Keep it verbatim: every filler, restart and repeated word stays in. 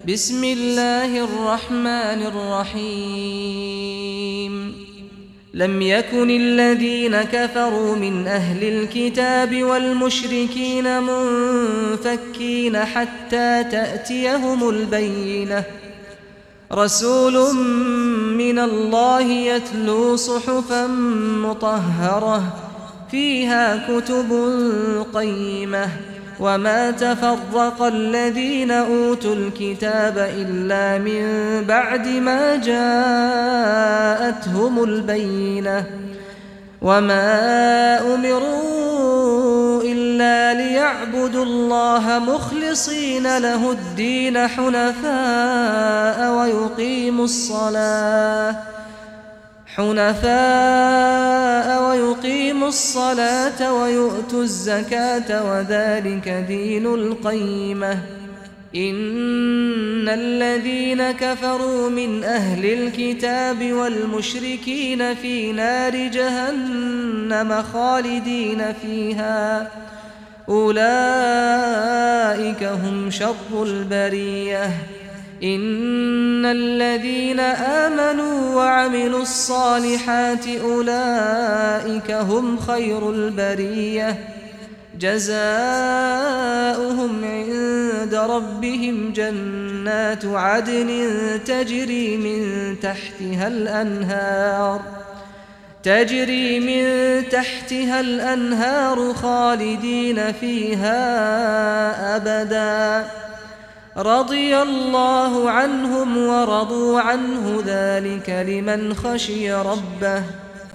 بسم الله الرحمن الرحيم لم يكن الذين كفروا من أهل الكتاب والمشركين منفكين حتى تأتيهم البينة رسول من الله يتلو صحفا مطهرة فيها كتب قيمة وما تفرق الذين أوتوا الكتاب إلا من بعد ما جاءتهم البينة وما أمروا إلا ليعبدوا الله مخلصين له الدين حنفاء ويقيموا الصلاة حنفاء ويقيموا الصلاة ويؤتوا الزكاة وذلك دين القيمة إن الذين كفروا من أهل الكتاب والمشركين في نار جهنم خالدين فيها أولئك هم شر البرية إن الذين آمنوا وعملوا الصالحات أولئك هم خير البرية جزاؤهم عند ربهم جنات عدن تجري من تحتها الأنهار تجري من تحتها الأنهار خالدين فيها أبداً رضي الله عنهم ورضوا عنه ذلك لمن خشي ربه